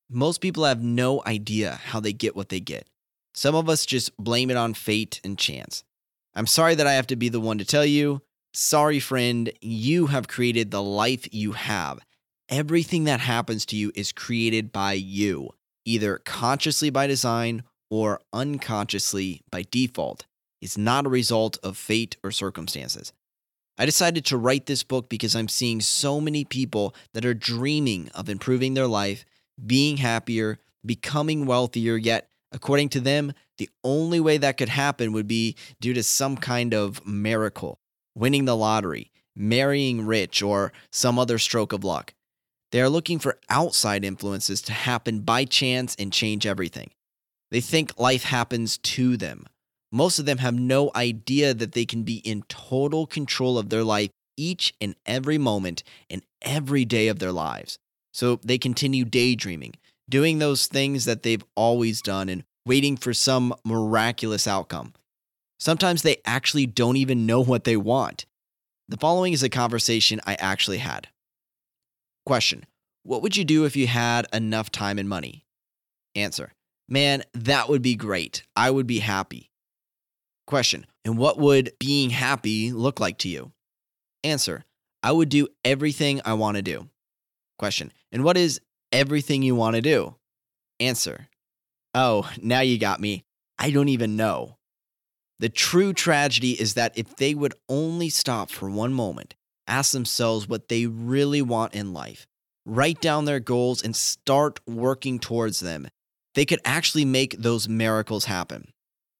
Most people have no idea how they get what they get. Some of us just blame it on fate and chance. I'm sorry that I have to be the one to tell you. Sorry, friend, you have created the life you have. Everything that happens to you is created by you, either consciously by design or unconsciously by default. It's not a result of fate or circumstances. I decided to write this book because I'm seeing so many people that are dreaming of improving their life, being happier, becoming wealthier, yet, according to them, the only way that could happen would be due to some kind of miracle, winning the lottery, marrying rich, or some other stroke of luck. They are looking for outside influences to happen by chance and change everything. They think life happens to them. Most of them have no idea that they can be in total control of their life each and every moment and every day of their lives. So they continue daydreaming, doing those things that they've always done and waiting for some miraculous outcome. Sometimes they actually don't even know what they want. The following is a conversation I actually had. Question: what would you do if you had enough time and money? Answer: man, that would be great. I would be happy. Question: and what would being happy look like to you? Answer: I would do everything I want to do. Question: and what is everything you want to do? Answer: oh, now you got me. I don't even know. The true tragedy is that if they would only stop for one moment, ask themselves what they really want in life, write down their goals, and start working towards them, they could actually make those miracles happen.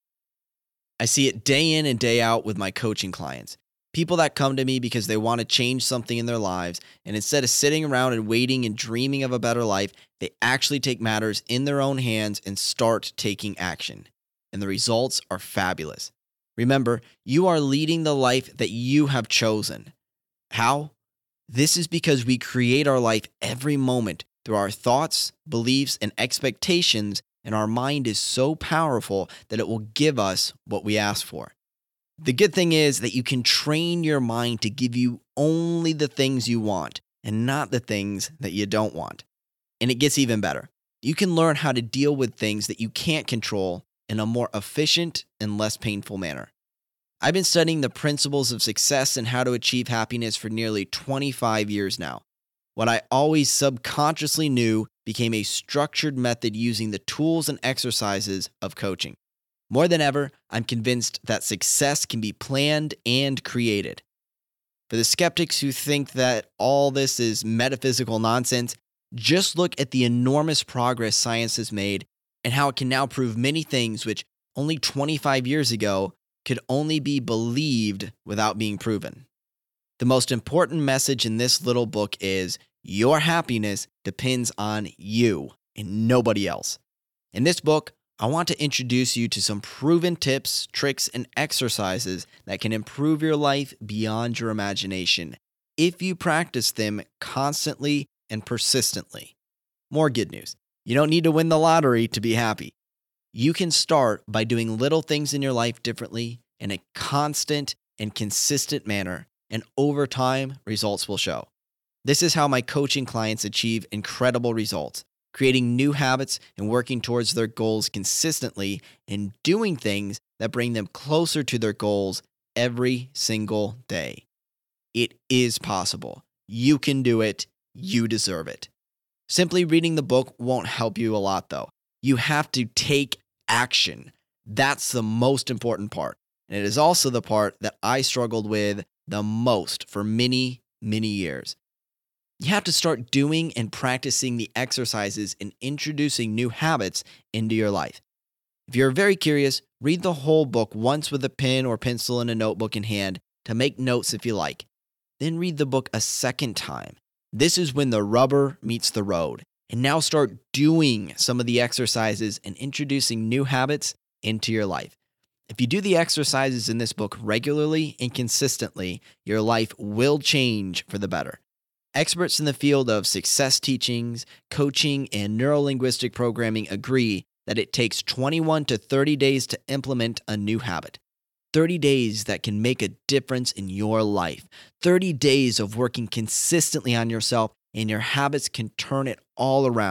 I see it day in and day out with my coaching clients. People that come to me because they want to change something in their lives, and instead of sitting around and waiting and dreaming of a better life, they actually take matters in their own hands and start taking action. And the results are fabulous. Remember, you are leading the life that you have chosen. How? This is because we create our life every moment through our thoughts, beliefs, and expectations, and our mind is so powerful that it will give us what we ask for. The good thing is that you can train your mind to give you only the things you want and not the things that you don't want. And it gets even better. You can learn how to deal with things that you can't control in a more efficient and less painful manner. I've been studying the principles of success and how to achieve happiness for nearly 25 years now. What I always subconsciously knew became a structured method using the tools and exercises of coaching. More than ever, I'm convinced that success can be planned and created. For the skeptics who think that all this is metaphysical nonsense, just look at the enormous progress science has made and how it can now prove many things which only 25 years ago could only be believed without being proven. The most important message in this little book is your happiness depends on you and nobody else. In this book, I want to introduce you to some proven tips, tricks, and exercises that can improve your life beyond your imagination if you practice them constantly and persistently. More good news. You don't need to win the lottery to be happy. You can start by doing little things in your life differently in a constant and consistent manner, and over time, results will show. This is how my coaching clients achieve incredible results, creating new habits and working towards their goals consistently and doing things that bring them closer to their goals every single day. It is possible. You can do it. You deserve it. Simply reading the book won't help you a lot, though. You have to take action. That's the most important part. And it is also the part that I struggled with the most for many, many years. You have to start doing and practicing the exercises and introducing new habits into your life. If you're very curious, read the whole book once with a pen or pencil and a notebook in hand to make notes if you like. Then read the book a second time. This is when the rubber meets the road. And now start doing some of the exercises and introducing new habits into your life. If you do the exercises in this book regularly and consistently, your life will change for the better. Experts in the field of success teachings, coaching, and neuro-linguistic programming agree that it takes 21 to 30 days to implement a new habit. 30 days that can make a difference in your life. 30 days of working consistently on yourself, and your habits can turn it all around.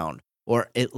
or at